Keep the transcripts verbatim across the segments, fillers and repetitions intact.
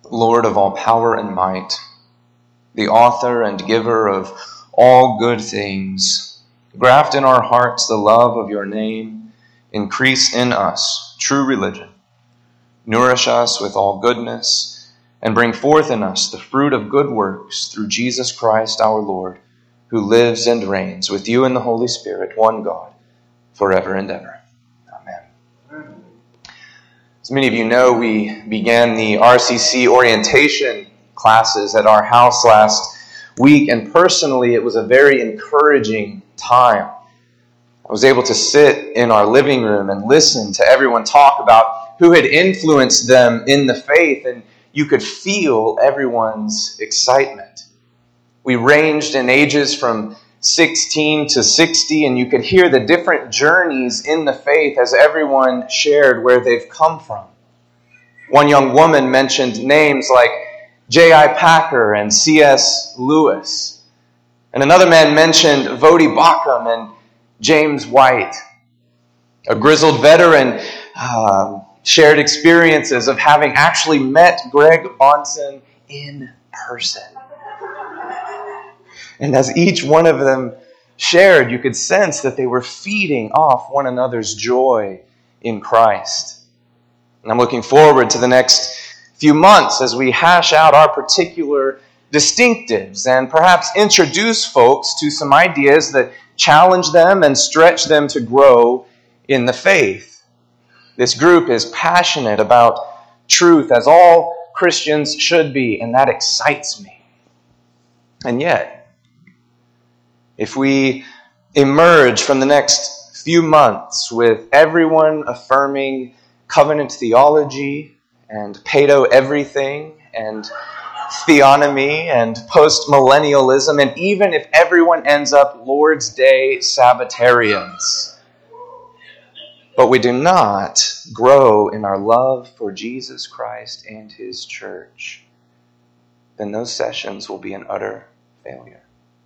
Lord of all power and might, the author and giver of all good things, graft in our hearts the love of your name, increase in us true religion, nourish us with all goodness, and bring forth in us the fruit of good works through Jesus Christ our Lord, who lives and reigns with you in the Holy Spirit, one God, forever and ever. Amen. As many of you know, we began the R C C orientation classes at our house last week, and personally it was a very encouraging time. I was able to sit in our living room and listen to everyone talk about who had influenced them in the faith, and you could feel everyone's excitement. We ranged in ages from sixteen to sixty, and you could hear the different journeys in the faith as everyone shared where they've come from. One young woman mentioned names like J I Packer and C S Lewis. And another man mentioned Vodi Bakum and James White. A grizzled veteran uh, shared experiences of having actually met Greg Bonson in person. And as each one of them shared, you could sense that they were feeding off one another's joy in Christ. And I'm looking forward to the next few months as we hash out our particular distinctives and perhaps introduce folks to some ideas that challenge them and stretch them to grow in the faith. This group is passionate about truth, as all Christians should be, and that excites me. And yet, if we emerge from the next few months with everyone affirming covenant theology and paedo everything and theonomy and post-millennialism, and even if everyone ends up Lord's Day Sabbatarians, but we do not grow in our love for Jesus Christ and His church, then those sessions will be an utter failure.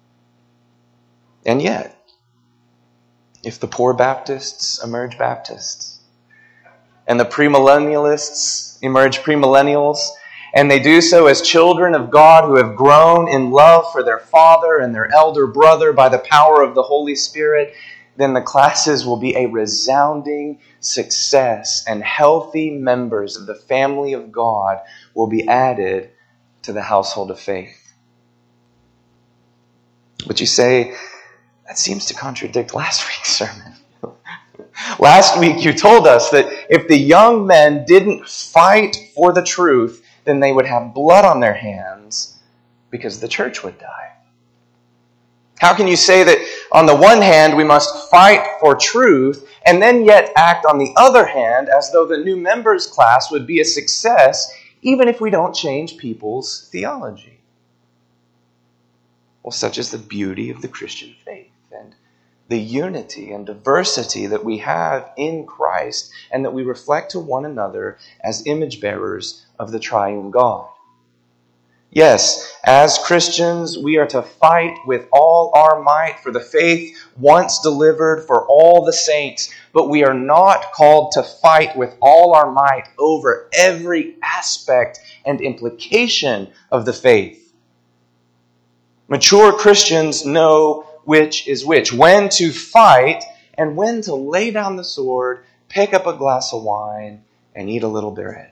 And yet, if the poor Baptists emerge Baptists, and the premillennialists emerge premillennials, and they do so as children of God who have grown in love for their father and their elder brother by the power of the Holy Spirit, then the classes will be a resounding success, and healthy members of the family of God will be added to the household of faith. But you say, that seems to contradict last week's sermon. Last week you told us that if the young men didn't fight for the truth, then they would have blood on their hands because the church would die. How can you say that on the one hand we must fight for truth and then yet act on the other hand as though the new members class would be a success even if we don't change people's theology? Well, such is the beauty of the Christian faith and the unity and diversity that we have in Christ and that we reflect to one another as image bearers of the triune God. Yes, as Christians, we are to fight with all our might for the faith once delivered for all the saints, but we are not called to fight with all our might over every aspect and implication of the faith. Mature Christians know which is which, when to fight and when to lay down the sword, pick up a glass of wine, and eat a little bread.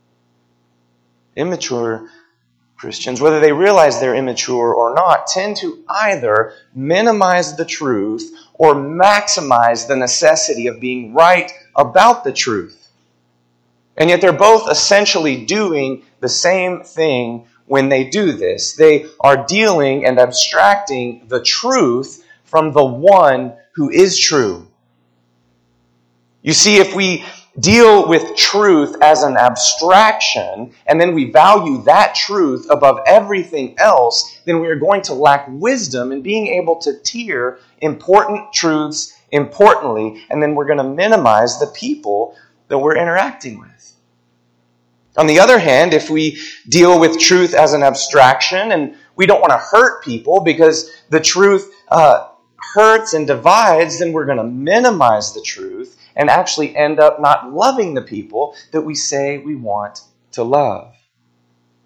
Immature Christians, whether they realize they're immature or not, tend to either minimize the truth or maximize the necessity of being right about the truth. And yet they're both essentially doing the same thing when they do this. They are dealing and abstracting the truth from the one who is true. You see, if we deal with truth as an abstraction, and then we value that truth above everything else, then we are going to lack wisdom in being able to tier important truths importantly, and then we're going to minimize the people that we're interacting with. On the other hand, if we deal with truth as an abstraction, and we don't want to hurt people because the truth uh, hurts and divides, then we're going to minimize the truth and actually end up not loving the people that we say we want to love.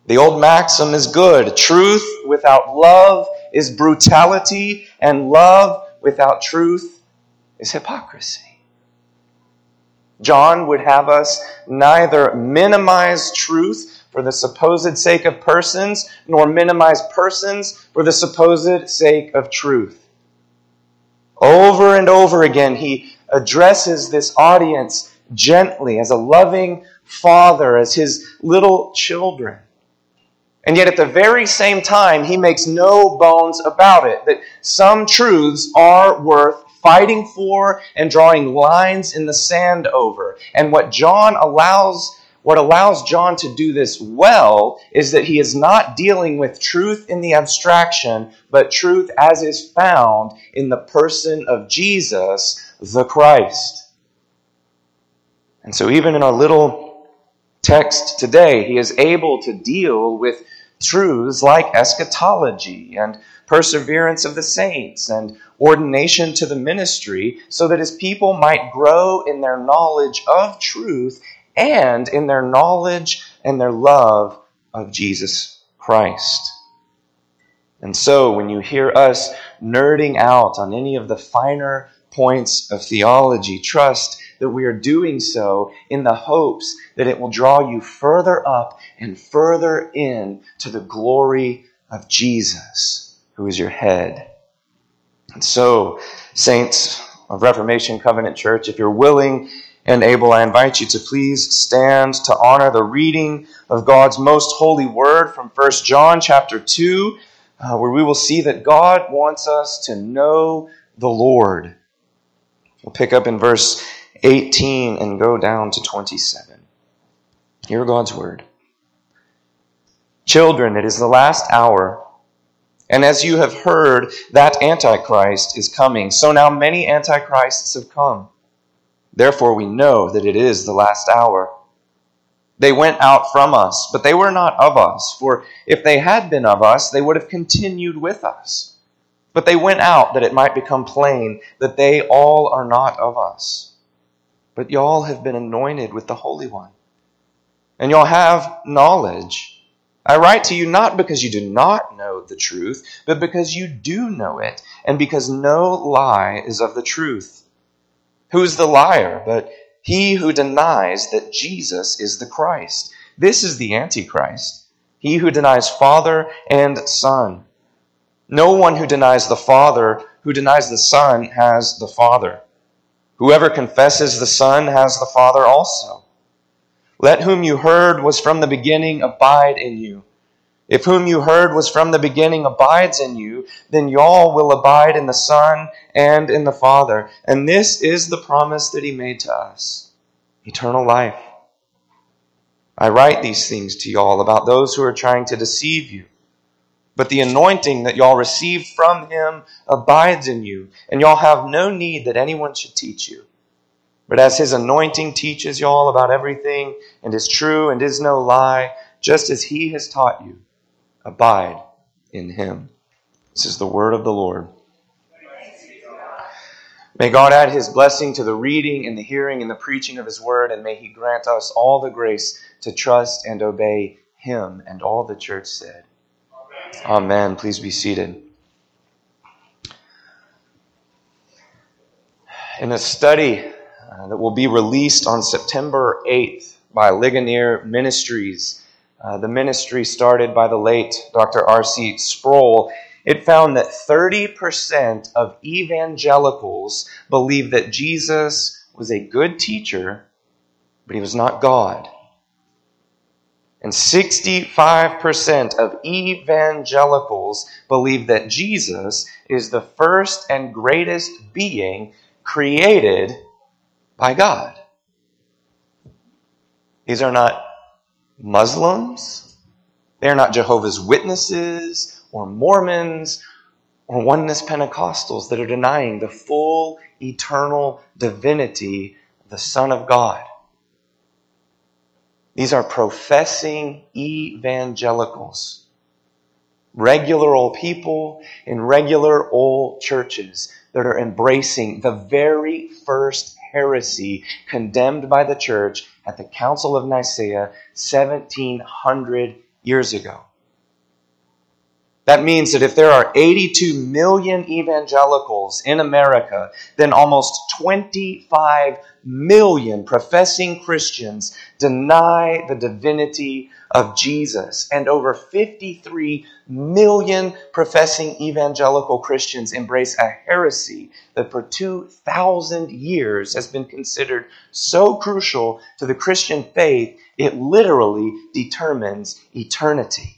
The old maxim is good. Truth without love is brutality, and love without truth is hypocrisy. John would have us neither minimize truth for the supposed sake of persons, nor minimize persons for the supposed sake of truth. Over and over again, he addresses this audience gently, as a loving father, as his little children. And yet at the very same time, he makes no bones about it, that some truths are worth fighting for and drawing lines in the sand over. And what John allows, what allows John to do this well is that he is not dealing with truth in the abstraction, but truth as is found in the person of Jesus, the Christ. And so even in our little text today, he is able to deal with truths like eschatology and perseverance of the saints and ordination to the ministry, so that his people might grow in their knowledge of truth and in their knowledge and their love of Jesus Christ. And so when you hear us nerding out on any of the finer points of theology, trust that we are doing so in the hopes that it will draw you further up and further in to the glory of Jesus, who is your head. And so, saints of Reformation Covenant Church, if you're willing and able, I invite you to please stand to honor the reading of God's most holy word from First John chapter two, uh, where we will see that God wants us to know the Lord. We'll pick up in verse eighteen and go down to twenty-seven. Hear God's word. Children, it is the last hour, and as you have heard that Antichrist is coming, so now many Antichrists have come. Therefore we know that it is the last hour. They went out from us, but they were not of us, for if they had been of us, they would have continued with us. But they went out that it might become plain that they all are not of us. But y'all have been anointed with the Holy One, and y'all have knowledge. I write to you not because you do not know the truth, but because you do know it, and because no lie is of the truth. Who is the liar but he who denies that Jesus is the Christ? This is the Antichrist, he who denies Father and Son. No one who denies the Father, who denies the Son, has the Father. Whoever confesses the Son has the Father also. Let whom you heard was from the beginning abide in you. If whom you heard was from the beginning abides in you, then y'all will abide in the Son and in the Father. And this is the promise that he made to us, eternal life. I write these things to y'all about those who are trying to deceive you. But the anointing that y'all received from him abides in you, and y'all have no need that anyone should teach you. But as his anointing teaches y'all about everything, and is true and is no lie, just as he has taught you, abide in him. This is the word of the Lord. May God add his blessing to the reading and the hearing and the preaching of his word, and may he grant us all the grace to trust and obey him. And all the church said, Amen. Please be seated. In a study uh, that will be released on September eighth by Ligonier Ministries, uh, the ministry started by the late Doctor R C Sproul, it found that thirty percent of evangelicals believe that Jesus was a good teacher, but he was not God. And sixty-five percent of evangelicals believe that Jesus is the first and greatest being created by God. These are not Muslims. They are not Jehovah's Witnesses or Mormons or Oneness Pentecostals that are denying the full eternal divinity of the Son of God. These are professing evangelicals, regular old people in regular old churches that are embracing the very first heresy condemned by the church at the Council of Nicaea seventeen hundred years ago. That means that if there are eighty-two million evangelicals in America, then almost twenty-five million professing Christians deny the divinity of Jesus. And over fifty-three million professing evangelical Christians embrace a heresy that for two thousand years has been considered so crucial to the Christian faith, it literally determines eternity.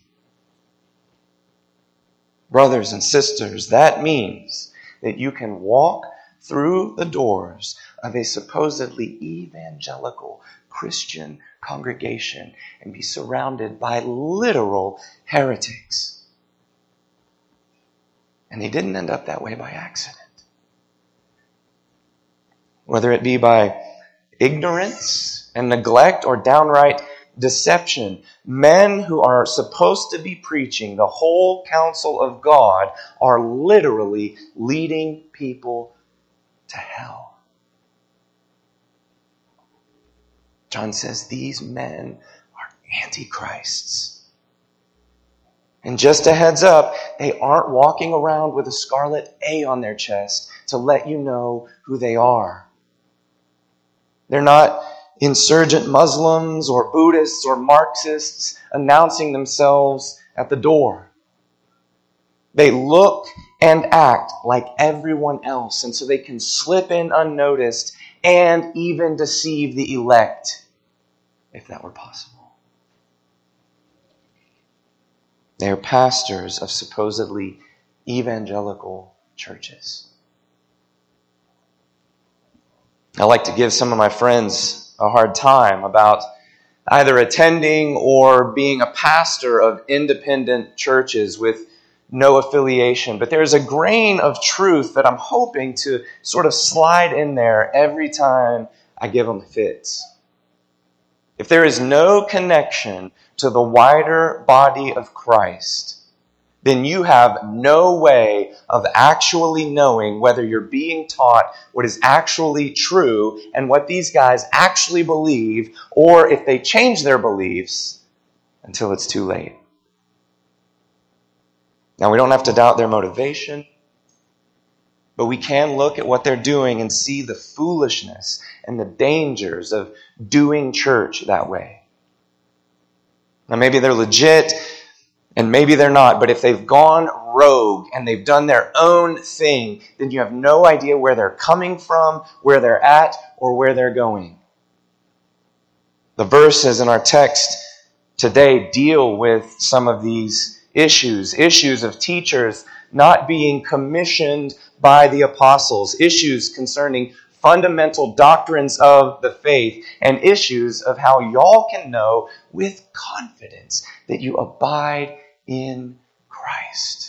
Brothers and sisters, that means that you can walk through the doors of a supposedly evangelical Christian congregation and be surrounded by literal heretics. And they didn't end up that way by accident. Whether it be by ignorance and neglect or downright deception, men who are supposed to be preaching the whole counsel of God are literally leading people to hell. John says these men are antichrists. And just a heads up, they aren't walking around with a scarlet A on their chest to let you know who they are. They're not insurgent Muslims or Buddhists or Marxists announcing themselves at the door. They look and act like everyone else, and so they can slip in unnoticed and even deceive the elect, if that were possible. They are pastors of supposedly evangelical churches. I like to give some of my friends a hard time about either attending or being a pastor of independent churches with no affiliation. But there's a grain of truth that I'm hoping to sort of slide in there every time I give them fits. If there is no connection to the wider body of Christ, then you have no way of actually knowing whether you're being taught what is actually true and what these guys actually believe, or if they change their beliefs until it's too late. Now, we don't have to doubt their motivation, but we can look at what they're doing and see the foolishness and the dangers of doing church that way. Now, maybe they're legit, and maybe they're not, but if they've gone rogue and they've done their own thing, then you have no idea where they're coming from, where they're at, or where they're going. The verses in our text today deal with some of these issues, issues of teachers not being commissioned by the apostles, issues concerning fundamental doctrines of the faith, and issues of how y'all can know with confidence that you abide in Christ.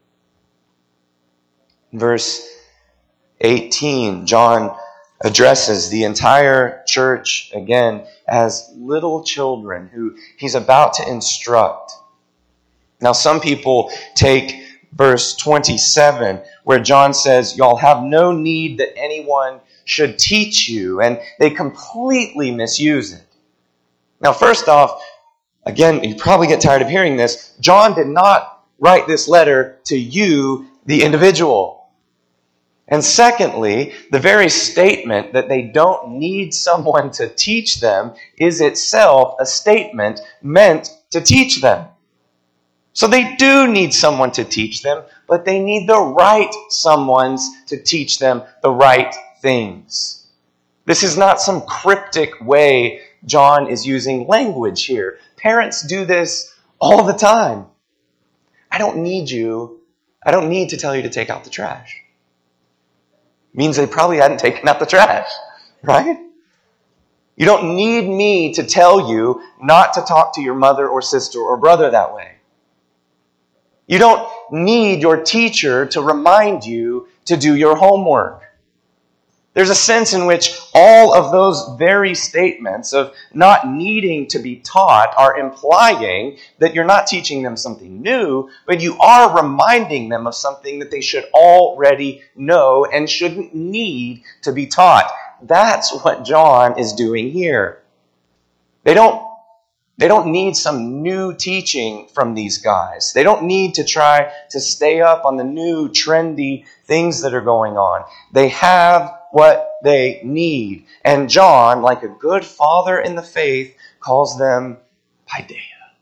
Verse eighteen, John addresses the entire church again as little children who he's about to instruct. Now, some people take verse twenty-seven, where John says, y'all have no need that anyone should teach you, and they completely misuse it. Now, first off, again, you probably get tired of hearing this. John did not write this letter to you, the individual. And secondly, the very statement that they don't need someone to teach them is itself a statement meant to teach them. So they do need someone to teach them, but they need the right someones to teach them the right things. This is not some cryptic way John is using language here. Parents do this all the time. I don't need you. I don't need to tell you to take out the trash. Means they probably hadn't taken out the trash, right? You don't need me to tell you not to talk to your mother or sister or brother that way. You don't need your teacher to remind you to do your homework. There's a sense in which all of those very statements of not needing to be taught are implying that you're not teaching them something new, but you are reminding them of something that they should already know and shouldn't need to be taught. That's what John is doing here. They don't They don't need some new teaching from these guys. They don't need to try to stay up on the new trendy things that are going on. They have what they need. And John, like a good father in the faith, calls them paideia.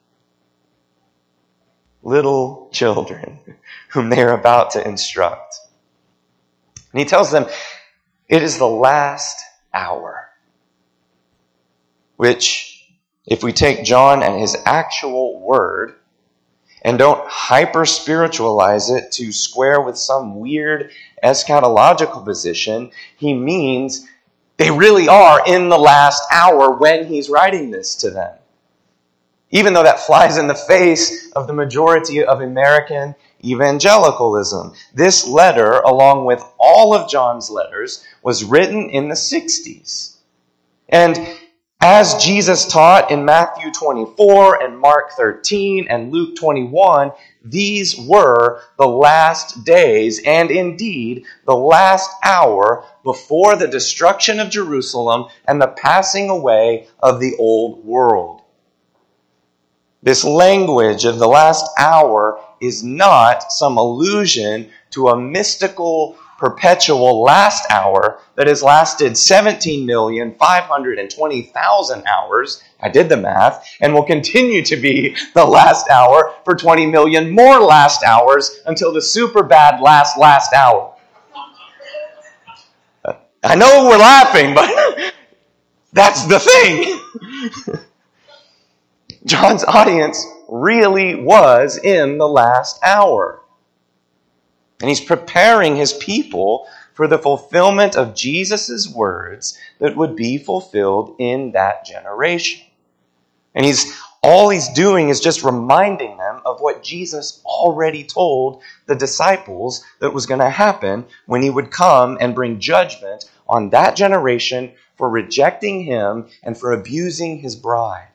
Little children whom they are about to instruct. And he tells them, it is the last hour. Which, if we take John and his actual word and don't hyper-spiritualize it to square with some weird eschatological position, he means they really are in the last hour when he's writing this to them. Even though that flies in the face of the majority of American evangelicalism. This letter, along with all of John's letters, was written in the sixties. And as Jesus taught in Matthew twenty-four and Mark thirteen and Luke twenty-one, these were the last days and indeed the last hour before the destruction of Jerusalem and the passing away of the old world. This language of the last hour is not some allusion to a mystical, perpetual last hour that has lasted seventeen million five hundred twenty thousand hours, I did the math, and will continue to be the last hour for twenty million more last hours until the super bad last last hour. I know we're laughing, but that's the thing. John's audience really was in the last hour. And he's preparing his people for the fulfillment of Jesus' words that would be fulfilled in that generation. And he's all he's doing is just reminding them of what Jesus already told the disciples that was going to happen when he would come and bring judgment on that generation for rejecting him and for abusing his bride.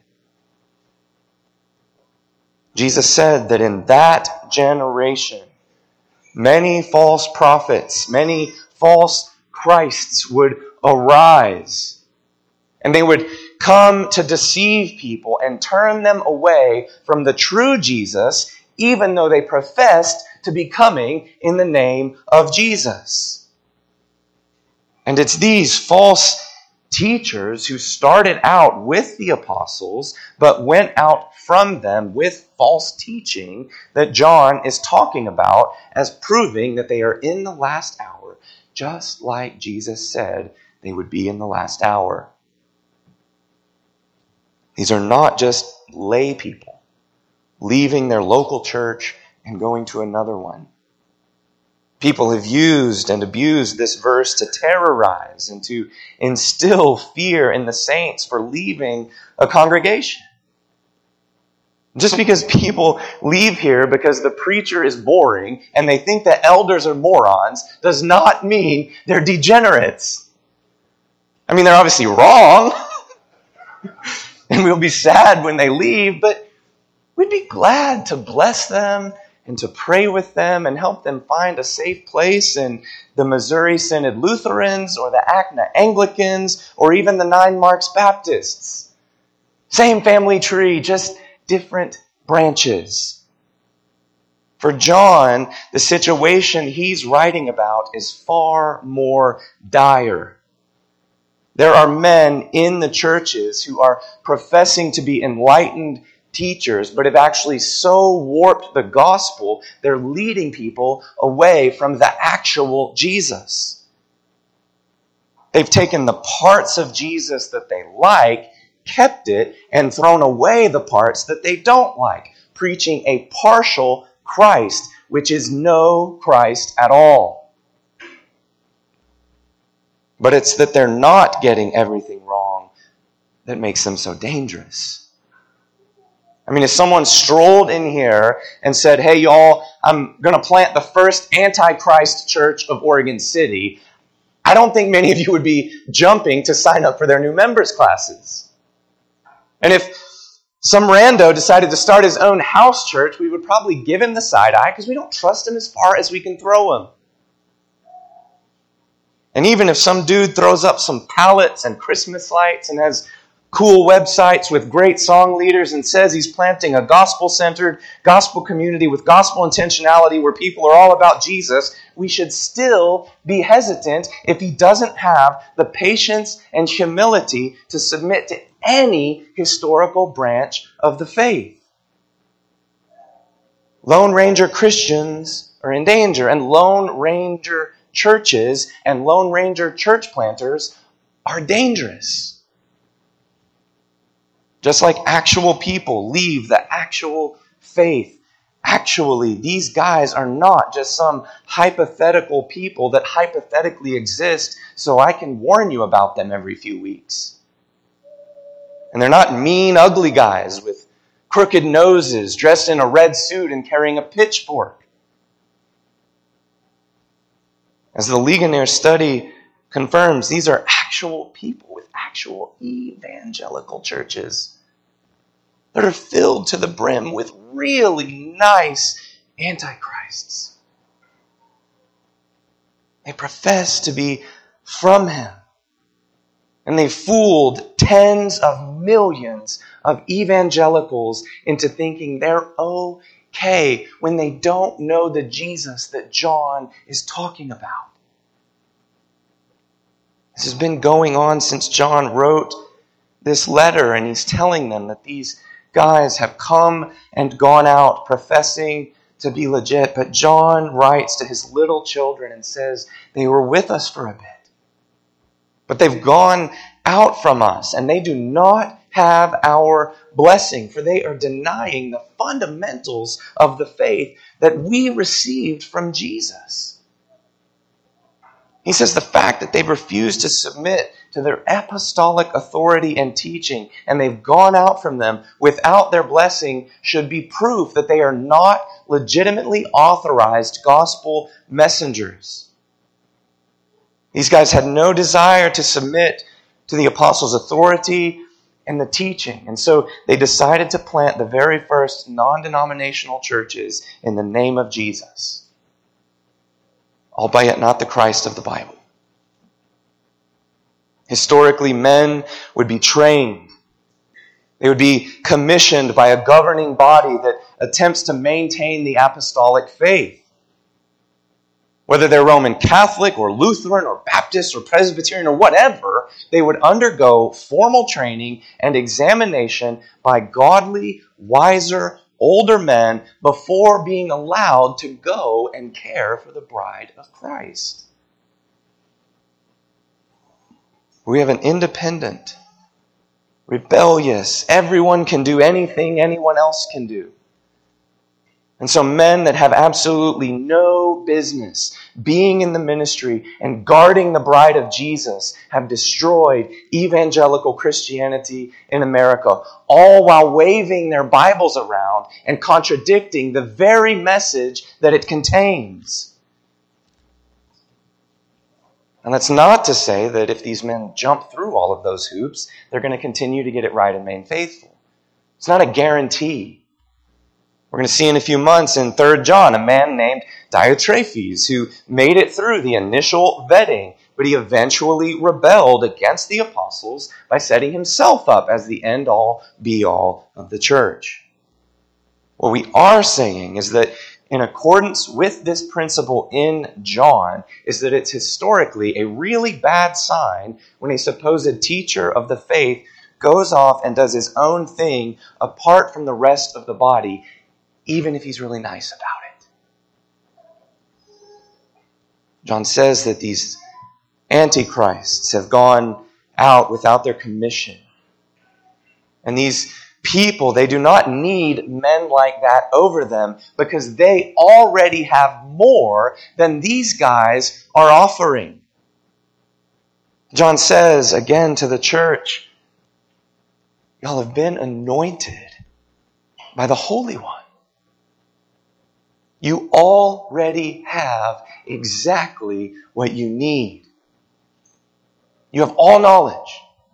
Jesus said that in that generation, many false prophets, many false Christs would arise. And they would come to deceive people and turn them away from the true Jesus, even though they professed to be coming in the name of Jesus. And it's these false teachers who started out with the apostles, but went out from them with false teaching that John is talking about as proving that they are in the last hour, just like Jesus said they would be in the last hour. These are not just lay people leaving their local church and going to another one. People have used and abused this verse to terrorize and to instill fear in the saints for leaving a congregation. Just because people leave here because the preacher is boring and they think the elders are morons does not mean they're degenerates. I mean, they're obviously wrong, and we'll be sad when they leave, but we'd be glad to bless them and to pray with them and help them find a safe place in the Missouri Synod Lutherans or the Acna Anglicans or even the Nine Marks Baptists. Same family tree, just different branches. For John, the situation he's writing about is far more dire. There are men in the churches who are professing to be enlightened teachers, but have actually so warped the gospel, they're leading people away from the actual Jesus. They've taken the parts of Jesus that they like, kept it, and thrown away the parts that they don't like, preaching a partial Christ, which is no Christ at all. But it's that they're not getting everything wrong that makes them so dangerous. I mean, if someone strolled in here and said, hey, y'all, I'm going to plant the first Antichrist church of Oregon City, I don't think many of you would be jumping to sign up for their new members classes. And if some rando decided to start his own house church, we would probably give him the side eye because we don't trust him as far as we can throw him. And even if some dude throws up some pallets and Christmas lights and has cool websites with great song leaders and says he's planting a gospel-centered gospel community with gospel intentionality where people are all about Jesus, we should still be hesitant if he doesn't have the patience and humility to submit to any historical branch of the faith. Lone Ranger Christians are in danger, and Lone Ranger churches and Lone Ranger church planters are dangerous. Just like actual people leave the actual faith. Actually, these guys are not just some hypothetical people that hypothetically exist so I can warn you about them every few weeks. And they're not mean, ugly guys with crooked noses, dressed in a red suit and carrying a pitchfork. As the Ligonier study confirms, these are actual people with actual evangelical churches that are filled to the brim with really nice antichrists. They profess to be from him. And they fooled tens of millions of evangelicals into thinking they're okay when they don't know the Jesus that John is talking about. This has been going on since John wrote this letter, and he's telling them that these guys have come and gone out professing to be legit. But John writes to his little children and says, they were with us for a bit, but they've gone out from us, and they do not have our blessing, for they are denying the fundamentals of the faith that we received from Jesus. He says the fact that they've refused to submit to their apostolic authority and teaching, and they've gone out from them without their blessing, should be proof that they are not legitimately authorized gospel messengers. These guys had no desire to submit to the apostles' authority and the teaching, and so they decided to plant the very first non-denominational churches in the name of Jesus, albeit not the Christ of the Bible. Historically, men would be trained. They would be commissioned by a governing body that attempts to maintain the apostolic faith. Whether they're Roman Catholic or Lutheran or Baptist or Presbyterian or whatever, they would undergo formal training and examination by godly, wiser, older men before being allowed to go and care for the bride of Christ. We have an independent, rebellious, everyone can do anything anyone else can do. And so men that have absolutely no business being in the ministry and guarding the bride of Jesus have destroyed evangelical Christianity in America, all while waving their Bibles around and contradicting the very message that it contains. And that's not to say that if these men jump through all of those hoops, they're going to continue to get it right and remain faithful. It's not a guarantee. We're going to see in a few months in Third John a man named Diotrephes who made it through the initial vetting, but he eventually rebelled against the apostles by setting himself up as the end-all, be-all of the church. What we are saying is that in accordance with this principle in John, is that it's historically a really bad sign when a supposed teacher of the faith goes off and does his own thing apart from the rest of the body, even if he's really nice about it. John says that these antichrists have gone out without their commission. And these people, they do not need men like that over them because they already have more than these guys are offering. John says again to the church, y'all have been anointed by the Holy One. You already have exactly what you need. You have all knowledge.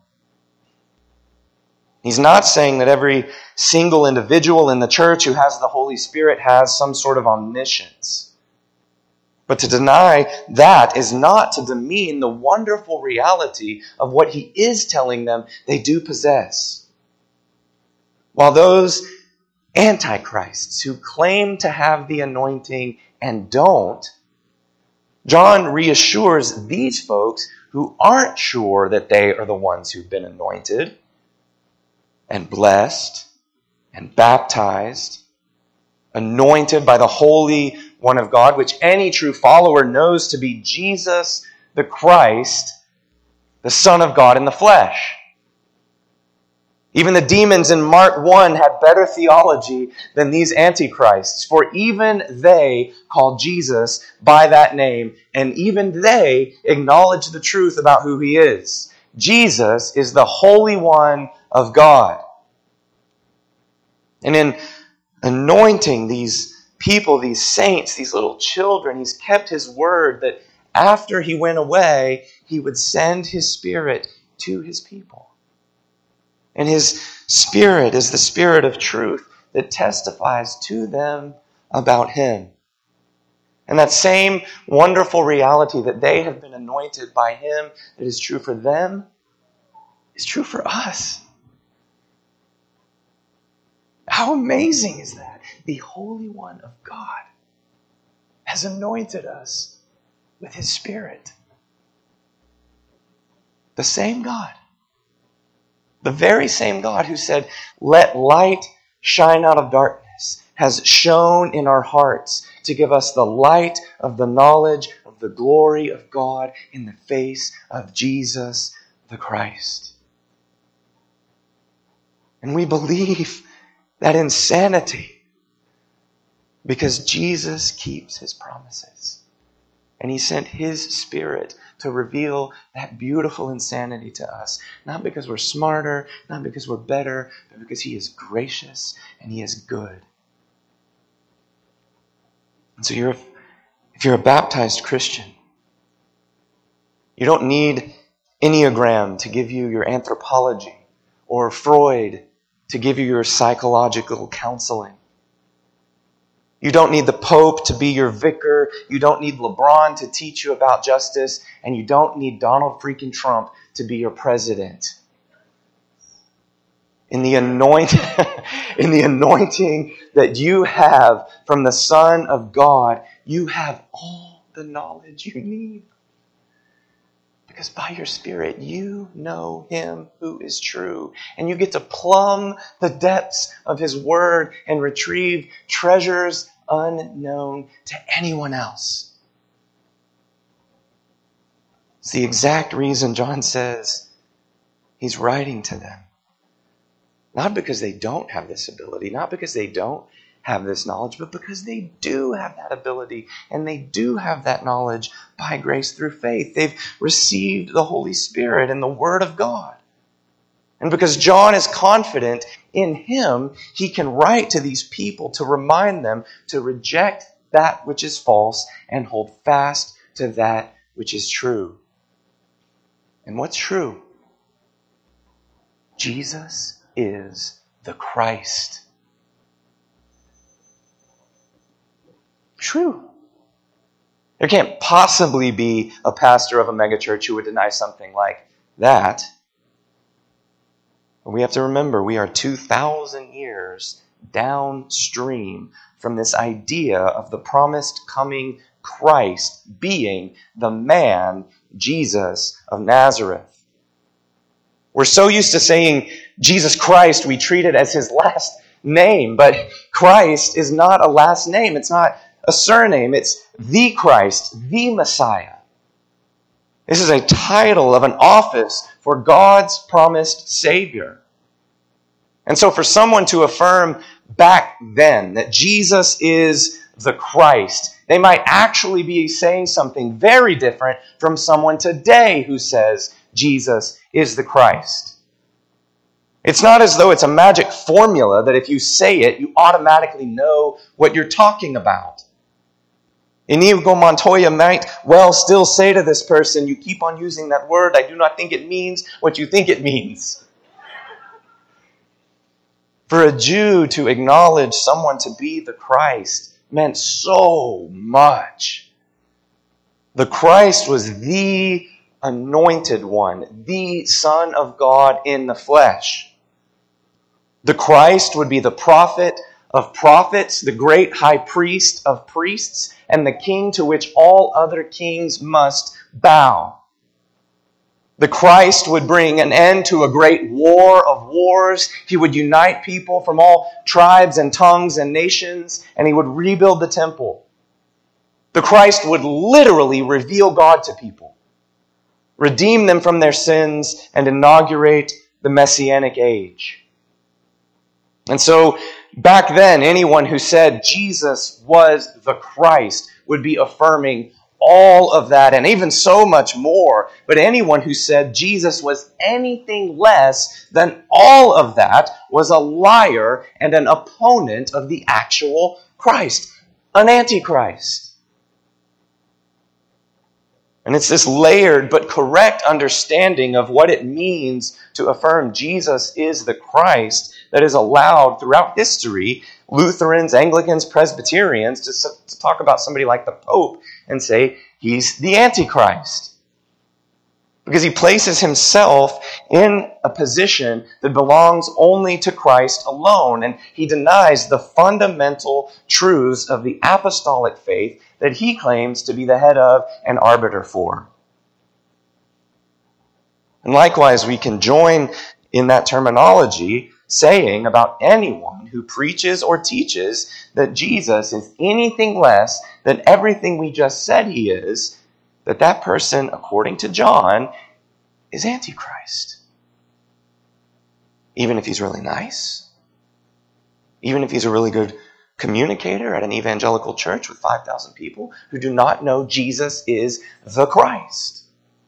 He's not saying that every single individual in the church who has the Holy Spirit has some sort of omniscience. But to deny that is not to demean the wonderful reality of what he is telling them they do possess. While those antichrists who claim to have the anointing and don't, John reassures these folks who aren't sure that they are the ones who've been anointed and blessed and baptized, anointed by the Holy One of God, which any true follower knows to be Jesus the Christ, the Son of God in the flesh. Even the demons in Mark one had better theology than these antichrists, for even they call Jesus by that name, and even they acknowledge the truth about who he is. Jesus is the Holy One of God. And in anointing these people, these saints, these little children, he's kept his word that after he went away, he would send his Spirit to his people. And his Spirit is the Spirit of truth that testifies to them about him. And that same wonderful reality that they have been anointed by him, that is true for them, is true for us. How amazing is that? The Holy One of God has anointed us with his Spirit. The same God. The very same God who said, "Let light shine out of darkness," has shone in our hearts to give us the light of the knowledge of the glory of God in the face of Jesus the Christ. And we believe that insanity because Jesus keeps his promises. And he sent his Spirit to reveal that beautiful insanity to us. Not because we're smarter, not because we're better, but because he is gracious and he is good. And so you're, if you're a baptized Christian, you don't need Enneagram to give you your anthropology or Freud to give you your psychological counseling. You don't need the Pope to be your vicar. You don't need LeBron to teach you about justice. And you don't need Donald freaking Trump to be your president. In the anointing, in the anointing that you have from the Son of God, you have all the knowledge you need. Because by your Spirit, you know him who is true. And you get to plumb the depths of his word and retrieve treasures unknown to anyone else. It's the exact reason John says he's writing to them. Not because they don't have this ability, not because they don't have this knowledge, but because they do have that ability and they do have that knowledge by grace through faith. They've received the Holy Spirit and the Word of God. And because John is confident in him, he can write to these people to remind them to reject that which is false and hold fast to that which is true. And what's true? Jesus is the Christ. True. There can't possibly be a pastor of a megachurch who would deny something like that. But we have to remember we are two thousand years downstream from this idea of the promised coming Christ being the man Jesus of Nazareth. We're so used to saying Jesus Christ, we treat it as his last name, but Christ is not a last name. It's not a surname. It's the Christ, the Messiah. This is a title of an office for God's promised Savior. And so for someone to affirm back then that Jesus is the Christ, they might actually be saying something very different from someone today who says Jesus is the Christ. It's not as though it's a magic formula that if you say it, you automatically know what you're talking about. Inigo Montoya might well still say to this person, "You keep on using that word. I do not think it means what you think it means." For a Jew to acknowledge someone to be the Christ meant so much. The Christ was the anointed one, the Son of God in the flesh. The Christ would be the prophet of prophets, the great high priest of priests, and the king to which all other kings must bow. The Christ would bring an end to a great war of wars. He would unite people from all tribes and tongues and nations, and he would rebuild the temple. The Christ would literally reveal God to people, redeem them from their sins, and inaugurate the Messianic age. And so, back then, anyone who said Jesus was the Christ would be affirming all of that and even so much more. But anyone who said Jesus was anything less than all of that was a liar and an opponent of the actual Christ, an antichrist. And it's this layered but correct understanding of what it means to affirm Jesus is the Christ that is allowed throughout history Lutherans, Anglicans, Presbyterians to, to talk about somebody like the Pope and say he's the Antichrist. Because he places himself in a position that belongs only to Christ alone. And he denies the fundamental truths of the apostolic faith that he claims to be the head of and arbiter for. And likewise, we can join in that terminology saying about anyone who preaches or teaches that Jesus is anything less than everything we just said he is, that that person, according to John, is Antichrist. Even if he's really nice, even if he's a really good communicator at an evangelical church with five thousand people who do not know Jesus is the Christ.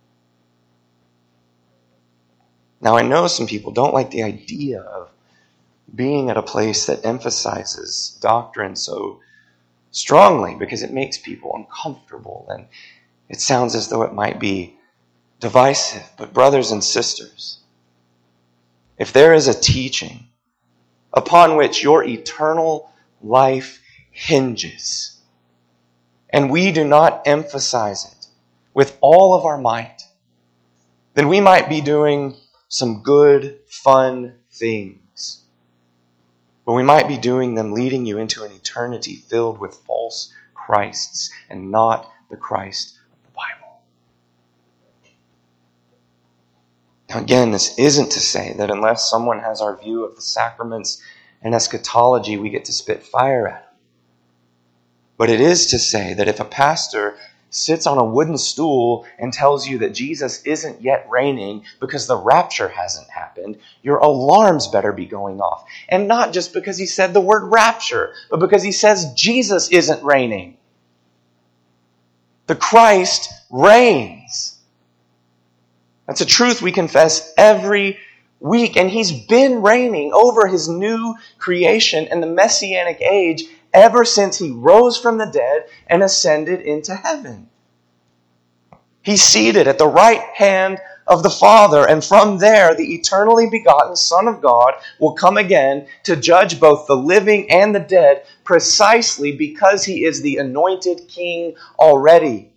Now, I know some people don't like the idea of being at a place that emphasizes doctrine so strongly because it makes people uncomfortable and it sounds as though it might be divisive. But brothers and sisters, if there is a teaching upon which your eternal life hinges, and we do not emphasize it with all of our might, then we might be doing some good, fun things. But we might be doing them leading you into an eternity filled with false Christs and not the Christ of the Bible. Now again, this isn't to say that unless someone has our view of the sacraments and eschatology, we get to spit fire at them. But it is to say that if a pastor sits on a wooden stool and tells you that Jesus isn't yet reigning because the rapture hasn't happened, your alarms better be going off. And not just because he said the word rapture, but because he says Jesus isn't reigning. The Christ reigns. That's a truth we confess every week. And he's been reigning over his new creation and the Messianic age ever since he rose from the dead and ascended into heaven. He's seated at the right hand of the Father, and from there the eternally begotten Son of God will come again to judge both the living and the dead, precisely because he is the anointed King already.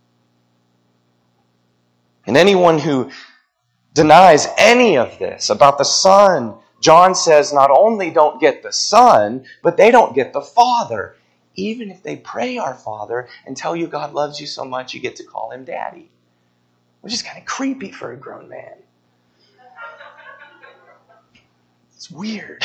And anyone who denies any of this about the Son, John says not only don't get the Son, but they don't get the Father. Even if they pray our Father and tell you God loves you so much you get to call him Daddy. Which is kind of creepy for a grown man. It's weird.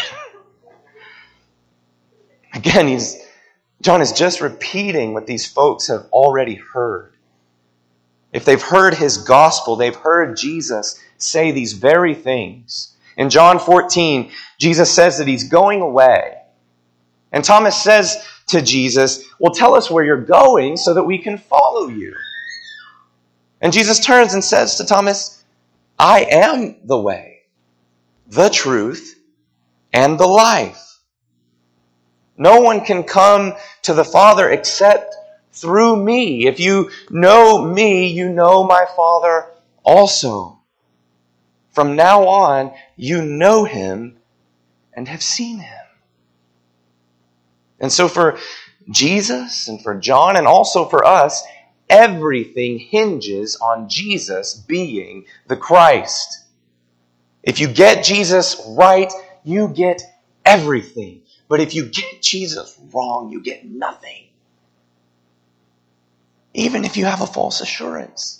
Again, he's, John is just repeating what these folks have already heard. If they've heard his gospel, they've heard Jesus say these very things. In John fourteen, Jesus says that he's going away. And Thomas says to Jesus, well, tell us where you're going so that we can follow you. And Jesus turns and says to Thomas, I am the way, the truth, and the life. No one can come to the Father except through me. If you know me, you know my Father also. From now on, you know him and have seen him. And so for Jesus and for John and also for us, everything hinges on Jesus being the Christ. If you get Jesus right, you get everything. But if you get Jesus wrong, you get nothing. Even if you have a false assurance.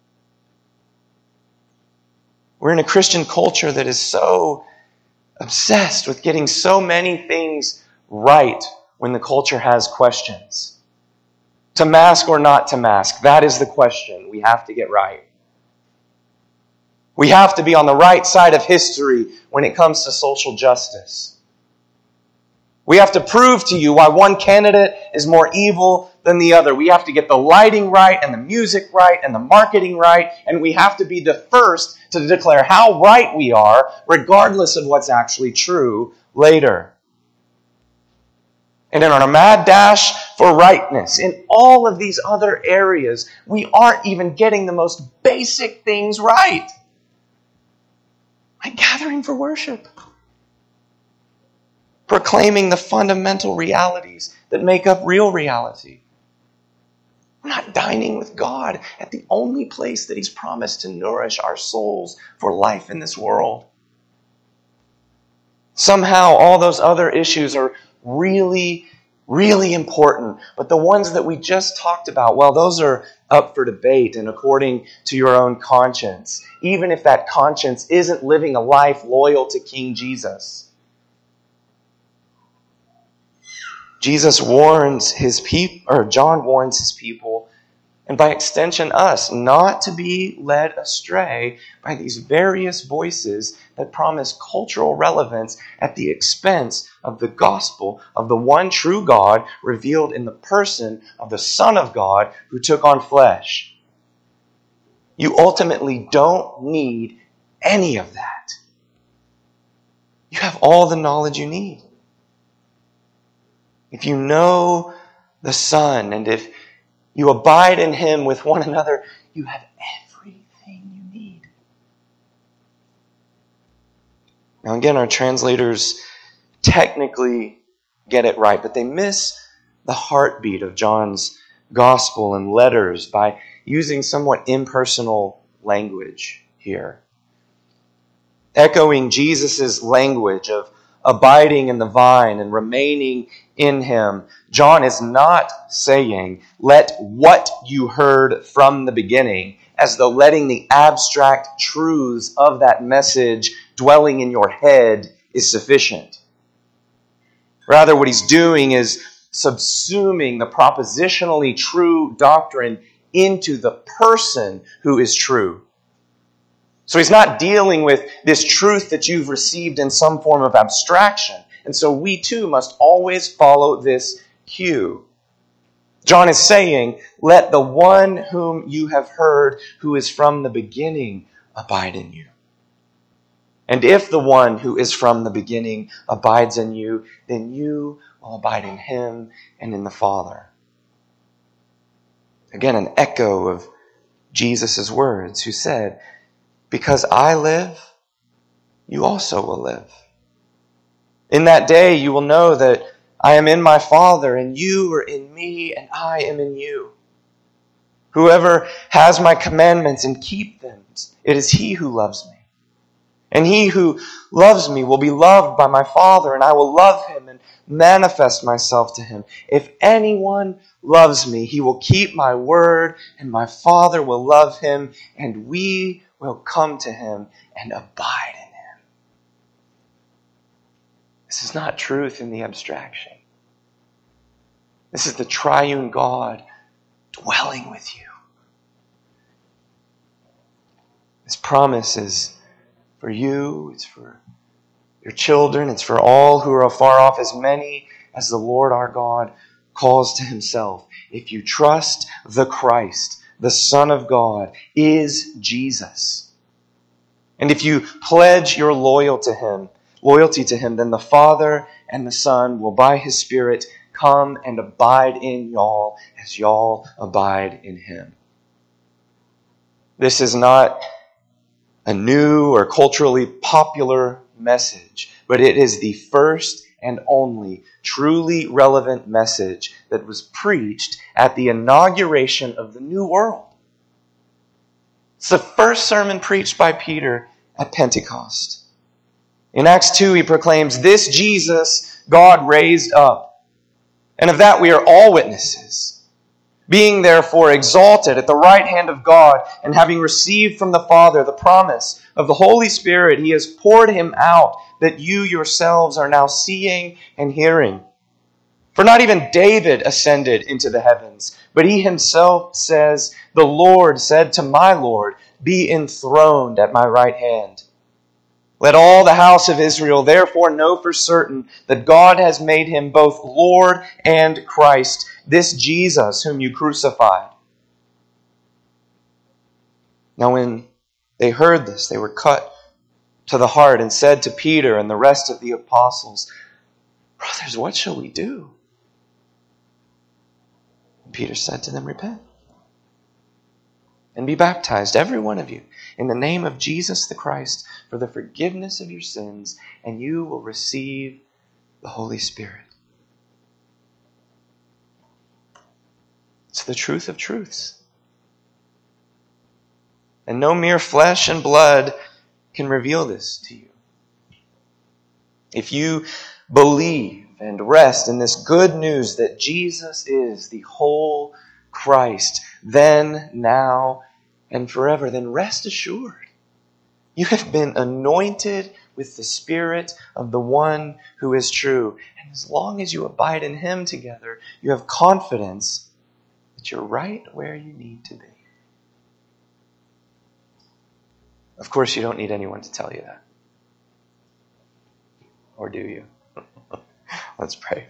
We're in a Christian culture that is so obsessed with getting so many things right when the culture has questions. To mask or not to mask, that is the question we have to get right. We have to be on the right side of history when it comes to social justice. We have to prove to you why one candidate is more evil than the other. We have to get the lighting right and the music right and the marketing right, and we have to be the first to declare how right we are, regardless of what's actually true later. And in our mad dash for rightness, in all of these other areas, we aren't even getting the most basic things right. Like gathering for worship. Proclaiming the fundamental realities that make up real reality. We're not dining with God at the only place that He's promised to nourish our souls for life in this world. Somehow all those other issues are really, really important. But the ones that we just talked about, well, those are up for debate and according to your own conscience. Even if that conscience isn't living a life loyal to King Jesus. Jesus warns his people, or John warns his people, and by extension us, not to be led astray by these various voices that promise cultural relevance at the expense of the gospel of the one true God revealed in the person of the Son of God who took on flesh. You ultimately don't need any of that. You have all the knowledge you need. If you know the Son, and if you abide in Him with one another, you have everything you need. Now again, our translators technically get it right, but they miss the heartbeat of John's gospel and letters by using somewhat impersonal language here. Echoing Jesus' language of abiding in the vine and remaining in Him, John is not saying, let what you heard from the beginning, as though letting the abstract truths of that message dwelling in your head is sufficient. Rather, what he's doing is subsuming the propositionally true doctrine into the person who is true. So he's not dealing with this truth that you've received in some form of abstraction. And so we too must always follow this cue. John is saying, let the one whom you have heard, who is from the beginning, abide in you. And if the one who is from the beginning abides in you, then you will abide in him and in the Father. Again, an echo of Jesus' words, who said, because I live, you also will live. In that day you will know that I am in my Father, and you are in me, and I am in you. Whoever has my commandments and keep them, it is he who loves me. And he who loves me will be loved by my Father, and I will love him and manifest myself to him. If anyone loves me, he will keep my word, and my Father will love him, and we will come to him and abide in him. This is not truth in the abstraction. This is the triune God dwelling with you. This promise is for you, it's for your children, it's for all who are afar off, as many as the Lord our God calls to himself. If you trust the Christ, the Son of God, is Jesus. And if you pledge your loyal to him, loyalty to him, then the Father and the Son will by his Spirit come and abide in y'all as y'all abide in him. This is not a new or culturally popular message, but it is the first and only truly relevant message that was preached at the inauguration of the new world. It's the first sermon preached by Peter at Pentecost. In Acts two, he proclaims, "This Jesus God raised up, and of that we are all witnesses. Being therefore exalted at the right hand of God, and having received from the Father the promise of the Holy Spirit, he has poured him out, that you yourselves are now seeing and hearing. For not even David ascended into the heavens, but he himself says, 'The Lord said to my Lord, be enthroned at my right hand.' Let all the house of Israel therefore know for certain that God has made him both Lord and Christ, this Jesus whom you crucified." Now when they heard this, they were cut to the heart and said to Peter and the rest of the apostles, "Brothers, what shall we do?" And Peter said to them, "Repent and be baptized, every one of you, in the name of Jesus the Christ, for the forgiveness of your sins, and you will receive the Holy Spirit." It's the truth of truths. And no mere flesh and blood can reveal this to you. If you believe and rest in this good news that Jesus is the whole Christ, then, now, and forever, then rest assured. You have been anointed with the Spirit of the one who is true. And as long as you abide in him together, you have confidence that you're right where you need to be. Of course, you don't need anyone to tell you that. Or do you? Let's pray.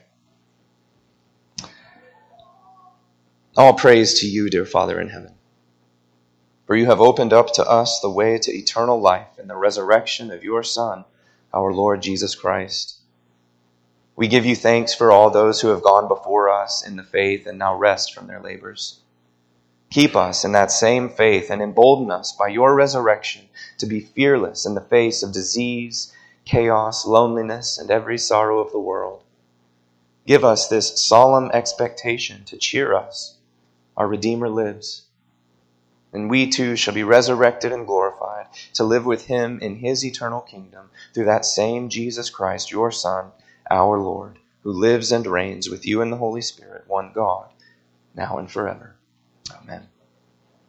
All praise to you, dear Father in heaven. For you have opened up to us the way to eternal life in the resurrection of your Son, our Lord Jesus Christ. We give you thanks for all those who have gone before us in the faith and now rest from their labors. Keep us in that same faith and embolden us by your resurrection to be fearless in the face of disease, chaos, loneliness, and every sorrow of the world. Give us this solemn expectation to cheer us. Our Redeemer lives, and we too shall be resurrected and glorified to live with him in his eternal kingdom through that same Jesus Christ, your Son, our Lord, who lives and reigns with you in the Holy Spirit, one God, now and forever. Amen.